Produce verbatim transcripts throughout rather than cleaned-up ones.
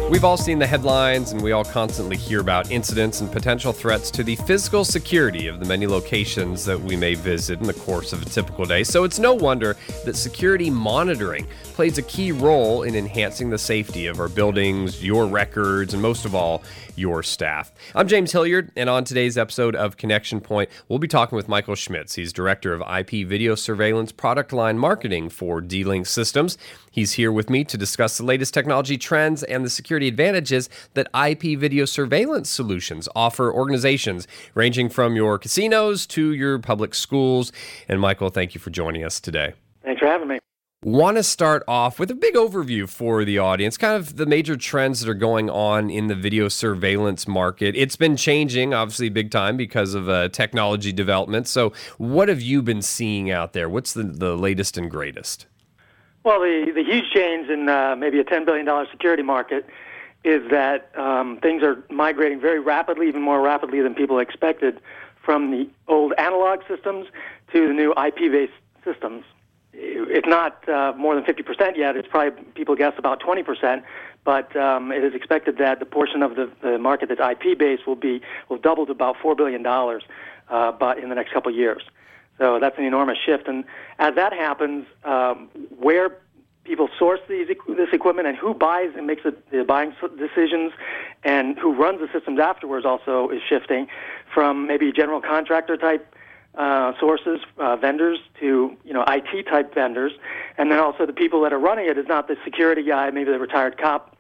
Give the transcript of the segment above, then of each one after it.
We've all seen the headlines, and we all constantly hear about incidents and potential threats to the physical security of the many locations that we may visit in the course of a typical day. So it's no wonder that security monitoring plays a key role in enhancing the safety of our buildings, your records, and most of all, your staff. I'm James Hilliard, and on today's episode of Connection Point, we'll be talking with Michael Schmitz. He's Director of I P Video Surveillance Product Line Marketing for D-Link Systems. He's here with me to discuss the latest technology trends and the security advantages that I P video surveillance solutions offer organizations, ranging from your casinos to your public schools. And Michael, thank you for joining us today. Thanks for having me. Want to start off with a big overview for the audience, kind of the major trends that are going on in the video surveillance market. It's been changing, obviously, big time because of uh, technology development. So what have you been seeing out there? What's the, the latest and greatest? Well, the, the huge change in uh, maybe a ten billion dollars security market is that um, things are migrating very rapidly, even more rapidly than people expected, from the old analog systems to the new I P-based systems. It's not uh, more than fifty percent yet. It's probably, people guess, about twenty percent. But um, it is expected that the portion of the, the market that's I P-based will be will double to about four billion dollars uh, but in the next couple of years. So that's an enormous shift. And as that happens, um, where people source these, this equipment and who buys and makes the, the buying decisions and who runs the systems afterwards also is shifting from maybe general contractor type uh, sources, uh, vendors, to you know I T type vendors. And then also the people that are running it is not the security guy, maybe the retired cop,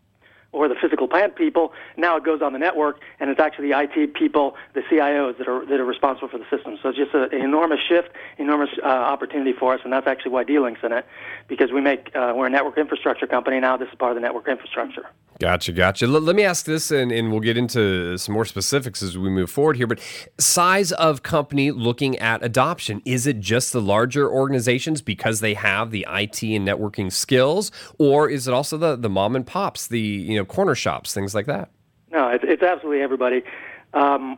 or the physical plant people. Now it goes on the network, and it's actually the I T people, the C I Os that are that are responsible for the system. So it's just a, an enormous shift, enormous uh, opportunity for us, and that's actually why D-Link's in it, because we make uh, we're a network infrastructure company. Now this is part of the network infrastructure. Gotcha, gotcha. L- let me ask this, and, and we'll get into some more specifics as we move forward here, but size of company looking at adoption. Is it just the larger organizations because they have the I T and networking skills, or is it also the, the mom and pops, the you know corner shops, things like that? No, it's, it's absolutely everybody. Um,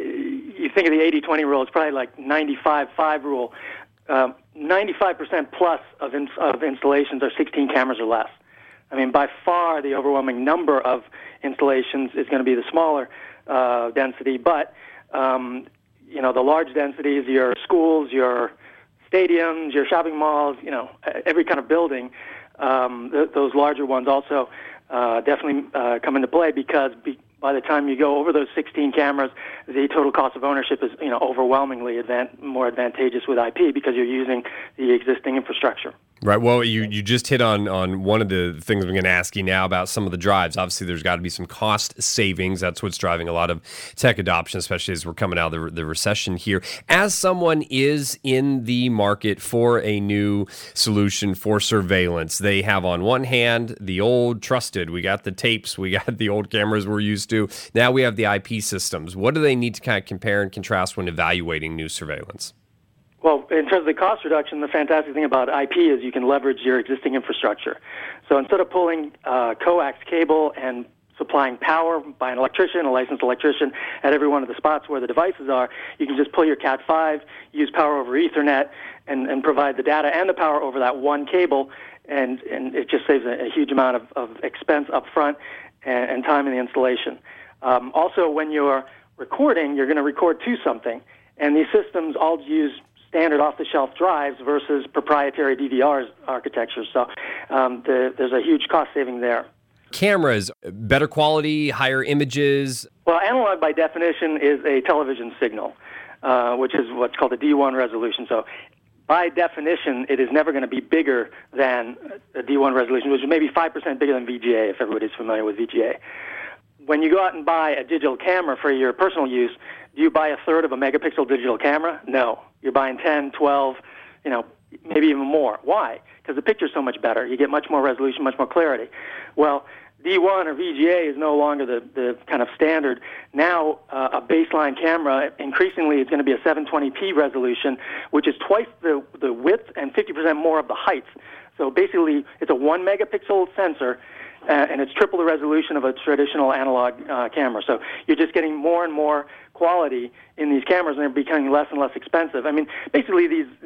you think of the eighty twenty rule, it's probably like ninety-five five rule. Um, ninety-five percent plus of, in, of installations are sixteen cameras or less. I mean, by far the overwhelming number of installations is going to be the smaller uh, density, but um, you know the large densities, your schools, your stadiums, your shopping malls, you know every kind of building. Um, th- those larger ones also uh, definitely uh, come into play because be- by the time you go over those sixteen cameras, the total cost of ownership is you know overwhelmingly advan- more advantageous with I P because you're using the existing infrastructure. Right. Well, you, you just hit on, on one of the things I'm going to ask you now about some of the drives. Obviously, there's got to be some cost savings. That's what's driving a lot of tech adoption, especially as we're coming out of the, the recession here. As someone is in the market for a new solution for surveillance, they have on one hand the old trusted. We got the tapes. We got the old cameras we're used to. Now we have the I P systems. What do they need to kind of compare and contrast when evaluating new surveillance? Well, in terms of the cost reduction, the fantastic thing about I P is you can leverage your existing infrastructure. So instead of pulling uh, coax cable and supplying power by an electrician, a licensed electrician, at every one of the spots where the devices are, you can just pull your cat five, use power over Ethernet, and, and provide the data and the power over that one cable, and, and it just saves a, a huge amount of, of expense up front and, and time in the installation. Um, also, when you're recording, you're going to record to something, and these systems all use standard off-the-shelf drives versus proprietary D V R architecture. So um, the, there's a huge cost saving there. Cameras, better quality, higher images. Well, analog by definition is a television signal, uh, which is what's called a D one resolution. So by definition, it is never going to be bigger than a D one resolution, which is maybe five percent bigger than V G A, if everybody's familiar with V G A. When you go out and buy a digital camera for your personal use, do you buy a third of a megapixel digital camera? No. You're buying ten, twelve, you know, maybe even more. Why? Because the picture's so much better. You get much more resolution, much more clarity. Well, D one or V G A is no longer the, the kind of standard. Now, uh, a baseline camera, increasingly, is going to be a seven twenty p resolution, which is twice the, the width and fifty percent more of the height. So basically, it's a one megapixel sensor, uh, and it's triple the resolution of a traditional analog uh, camera. So you're just getting more and more quality in these cameras, and they're becoming less and less expensive. I mean, basically, these these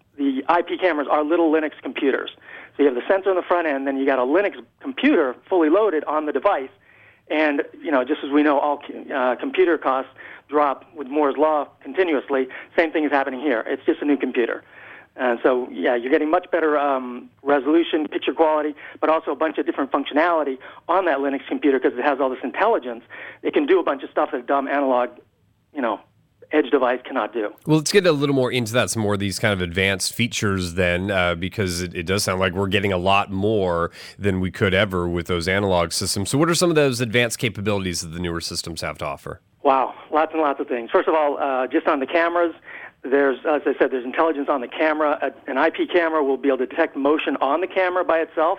the I P cameras are little Linux computers. So you have the sensor on the front end, then you got a Linux computer fully loaded on the device. And, you know, just as we know, all uh, computer costs drop with Moore's Law continuously, same thing is happening here. It's just a new computer. And so, yeah, you're getting much better um, resolution, picture quality, but also a bunch of different functionality on that Linux computer because it has all this intelligence. It can do a bunch of stuff that a dumb analog, you know, edge device cannot do. Well, let's get a little more into that, some more of these kind of advanced features then, uh, because it, it does sound like we're getting a lot more than we could ever with those analog systems. So what are some of those advanced capabilities that the newer systems have to offer? Wow, lots and lots of things. First of all, uh, just on the cameras, there's, as I said, there's intelligence on the camera. A, an I P camera will be able to detect motion on the camera by itself.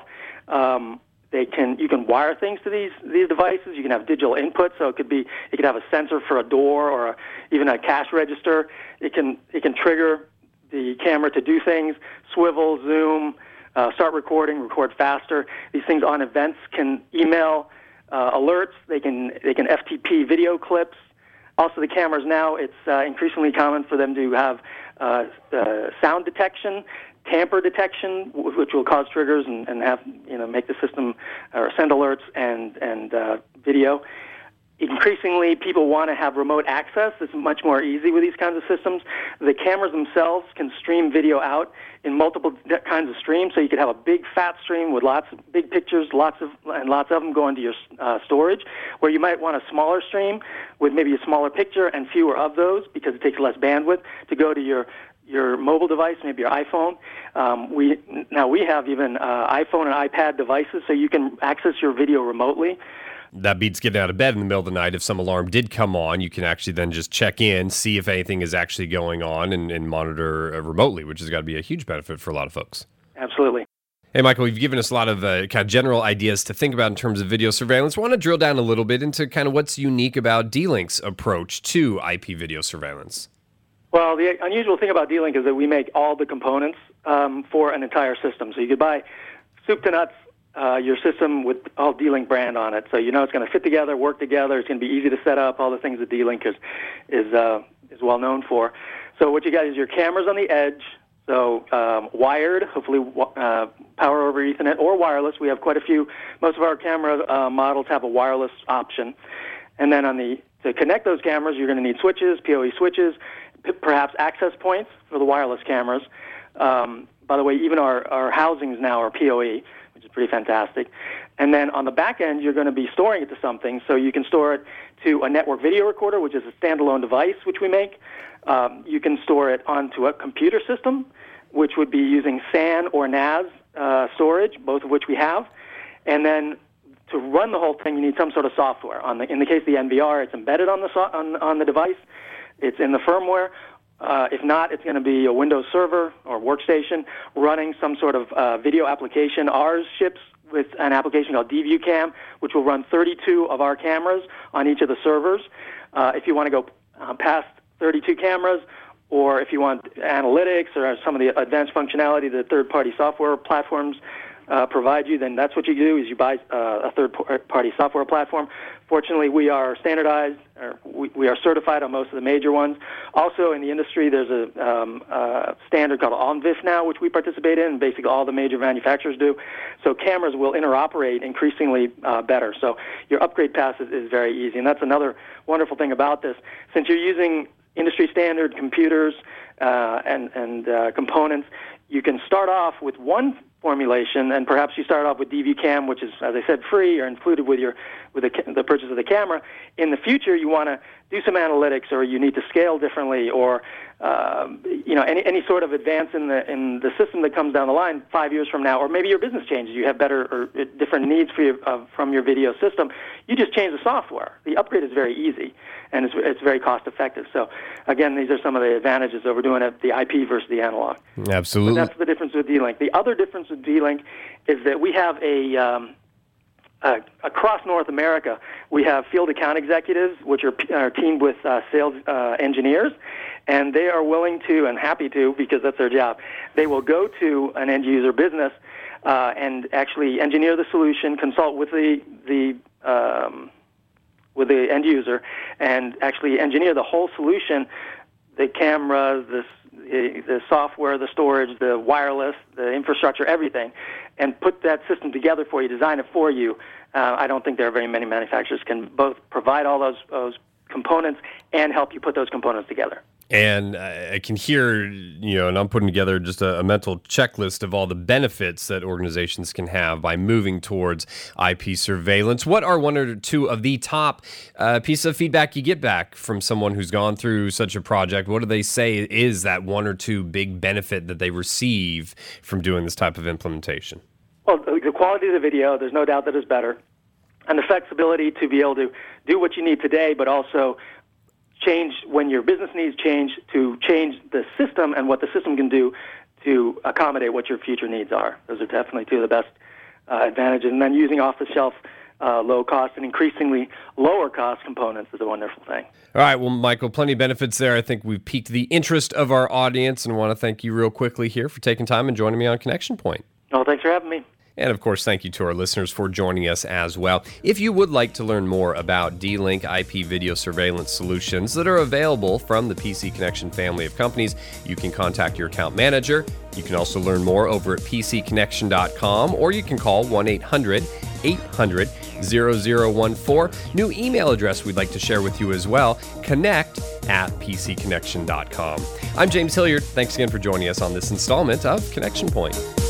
Um, They can you can wire things to these these devices. You can have digital input, so it could be it could have a sensor for a door or a, even a cash register. It can it can trigger the camera to do things, swivel, zoom, uh, start recording, record faster. These things on events can email uh, alerts. They can they can F T P video clips. Also, the cameras now, it's uh, increasingly common for them to have uh, uh, sound detection, tamper detection, which will cause triggers and, and have you know make the system or send alerts and and uh, video. Increasingly, people want to have remote access. It's much more easy with these kinds of systems. The cameras themselves can stream video out in multiple kinds of streams, so you could have a big fat stream with lots of big pictures, lots of and lots of them go into your uh, storage, where you might want a smaller stream with maybe a smaller picture and fewer of those because it takes less bandwidth to go to your your mobile device, maybe your iPhone. Um, we now we have even uh, iPhone and iPad devices, so you can access your video remotely. That beats getting out of bed in the middle of the night. If some alarm did come on, you can actually then just check in, see if anything is actually going on, and, and monitor uh, remotely, which has got to be a huge benefit for a lot of folks. Absolutely. Hey, Michael, you've given us a lot of uh, kind of general ideas to think about in terms of video surveillance. I want to drill down a little bit into kind of what's unique about D-Link's approach to I P video surveillance. Well, the unusual thing about D-Link is that we make all the components um, for an entire system. So you could buy soup to nuts uh, your system with all D-Link brand on it. So you know it's going to fit together, work together. It's going to be easy to set up, all the things that D-Link is, is, uh, is well known for. So what you got is your cameras on the edge, so um, wired, hopefully uh, power over Ethernet or wireless. We have quite a few. Most of our camera uh, models have a wireless option. And then on the to connect those cameras, you're going to need switches, P O E switches, p- perhaps access points for the wireless cameras. Um, by the way, even our, our housings now are P O E, which is pretty fantastic. And then on the back end, you're going to be storing it to something. So you can store it to a network video recorder, which is a standalone device, which we make. Um, you can store it onto a computer system, which would be using S A N or N A S uh, storage, both of which we have. And then to run the whole thing, you need some sort of software. On the, in the case of the N V R, it's embedded on the so, on, on the device. It's in the firmware. Uh, if not, it's going to be a Windows server or workstation running some sort of uh, video application. Ours ships with an application called D V U Cam, which will run thirty-two of our cameras on each of the servers. Uh, if you want to go uh, past thirty-two cameras, or if you want analytics or some of the advanced functionality that third-party software platforms uh, provide you, then that's what you do, is you buy uh, a third-party software platform. Fortunately, we are standardized, or we, we are certified on most of the major ones. Also, in the industry, there's a um, uh, standard called ONVIF now, which we participate in, and basically all the major manufacturers do. So cameras will interoperate increasingly uh, better. So your upgrade path is, is very easy, and that's another wonderful thing about this. Since you're using industry standard computers uh, and, and uh, components, you can start off with one formulation, and perhaps you start off with D V Cam, which is, as I said, free or included with your with the, the purchase of the camera. In the future, you want to do some analytics, or you need to scale differently, or um, you know any any sort of advance in the in the system that comes down the line five years from now, or maybe your business changes. You have better or different needs for your, uh, from your video system. You just change the software. The upgrade is very easy, and it's it's very cost effective. So again, these are some of the advantages over doing it, the I P versus the analog. Absolutely. But that's the difference with D-Link. The other difference with D-Link is that we have a um, uh, across North America, we have field account executives, which are, are teamed with uh, sales uh, engineers, and they are willing to and happy to, because that's their job. They will go to an end user business uh, and actually engineer the solution, consult with the the um, with the end user, and actually engineer the whole solution. The cameras, the the, the software, the storage, the wireless, the infrastructure, everything, and put that system together for you, design it for you. Uh, I don't think there are very many manufacturers can both provide all those, those components and help you put those components together. And I can hear, you know, and I'm putting together just a, a mental checklist of all the benefits that organizations can have by moving towards I P surveillance. What are one or two of the top uh, pieces of feedback you get back from someone who's gone through such a project? What do they say is that one or two big benefit that they receive from doing this type of implementation? Well, the quality of the video, there's no doubt that is better. And the flexibility to be able to do what you need today, but also change when your business needs change, to change the system and what the system can do to accommodate what your future needs are. Those are definitely two of the best uh, advantages. And then using off-the-shelf, uh, low-cost and increasingly lower-cost components is a wonderful thing. All right, well, Michael, plenty of benefits there. I think we've piqued the interest of our audience, and I want to thank you real quickly here for taking time and joining me on Connection Point. Oh, thanks for having me. And, of course, thank you to our listeners for joining us as well. If you would like to learn more about D-Link I P video surveillance solutions that are available from the P C Connection family of companies, you can contact your account manager. You can also learn more over at p c connection dot com, or you can call one eight hundred eight hundred zero zero one four. New email address we'd like to share with you as well, connect at p c connection dot com. I'm James Hilliard. Thanks again for joining us on this installment of Connection Point.